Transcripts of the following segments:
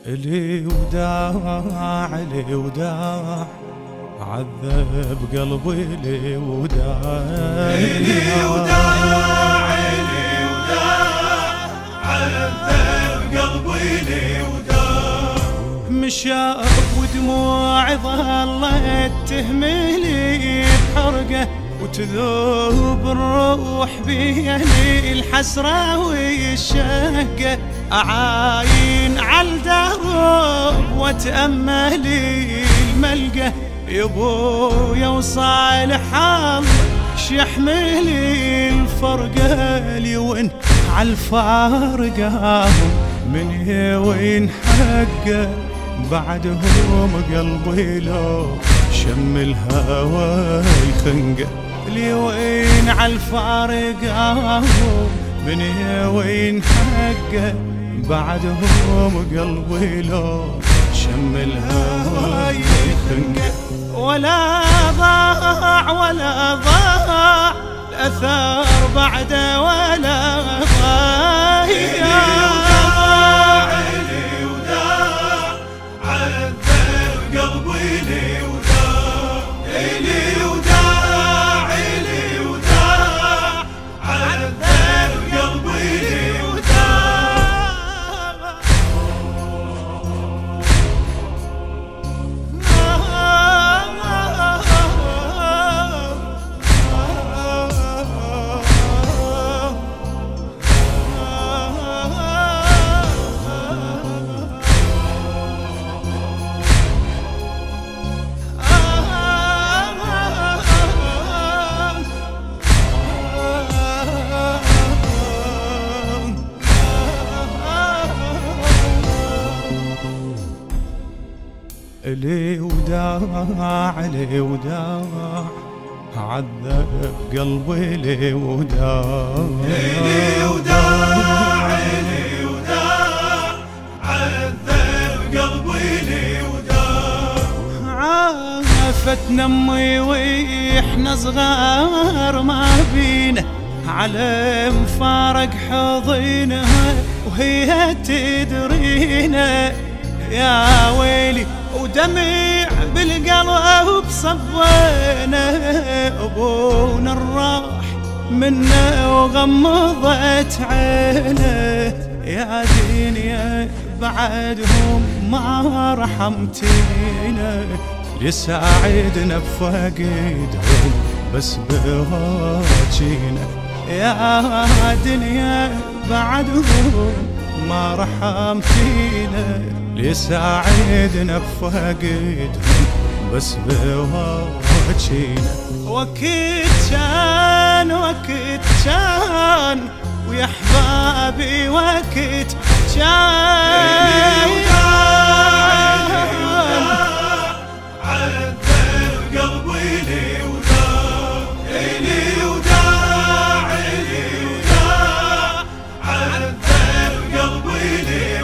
لي وداع لي وداع عذب قلبي لي وداع لي وداع لي وداع عذب قلبي لي وداع مشى ودموعي ظلت تهملي بحرقه وتذوب الروح بيني الحسرة والشقة أعاين عالدرب واتأملي الملقى يبويا وصالح الله شيحملي الفرقة لي وين عالفارقة من وين حقه بعدهم قلبي لو شم الهوى يخنقه لي وين عالفارقة من وين حقه بعدهم قلبي لو شم الهوى يخنقه ولا ضاع ولا ضاع الأثر بعده ولا ضاع لي وداع لي وداع عذب قلبي لي وداع لي وداع لي وداع عذب قلبي لي وداع عافتنا امي واحنا صغار ما بينا على مفارق حضنها وهي تدرينا يا ويلي ودمع بالقلب صفينا ابونا الراح منا وغمضت عينه يا دنيا بعدهم ما رحمتينا لساعدنا بفقدهم بس بهاجينا يا دنيا بعدهم ما رحمتينا لساعدنا بفقدهم بس بواجينا وقت كان ويا احبابي وقت كان عذب قلبي لي وداع لي وداع لي وداع عذب قلبي لي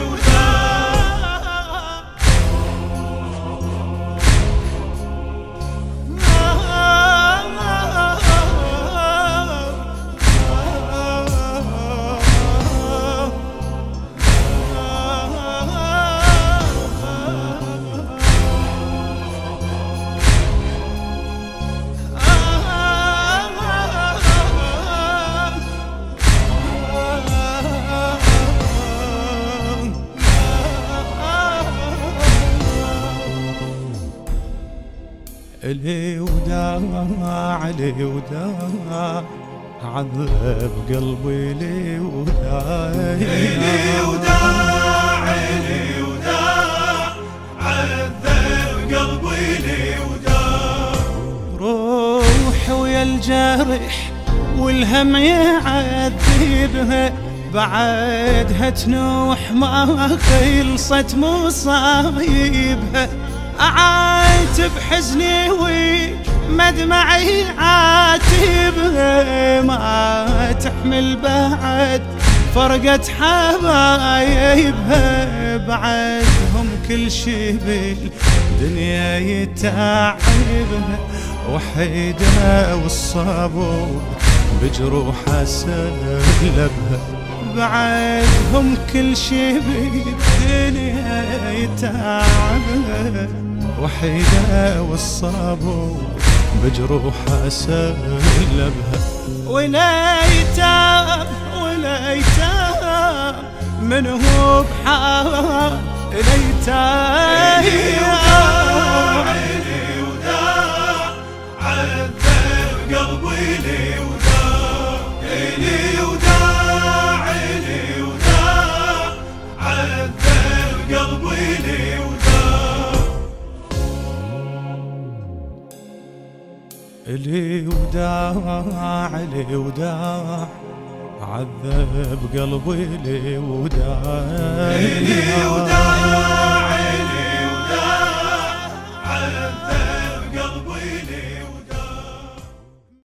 لي وداع لي وداع عذب قلبي لي وداع لي وداع لي وداع عذب قلبي لي وداع روح ويا الجرح والهم يعذبها بعدها تنوح ما خلصت مصايبها أعاتب حزني ومدمعي عاتبها ما تحمل بعد فرقة حبايبها بعدهم كل شي بالدنيا يتعبها وحيدها والصابون بجروحها سلبها بعدهم كل شي بالدنيا يتعب، وحيدة والصابو بجروحها سلبها. وليتام وليتام من هو بحال ليتام عيني وداع عذب قلبي لي وداع لي وداع عيني وداع عذب قلبي لي وداع لي وداع لي وداع عذب قلبي لي وداع لي وداع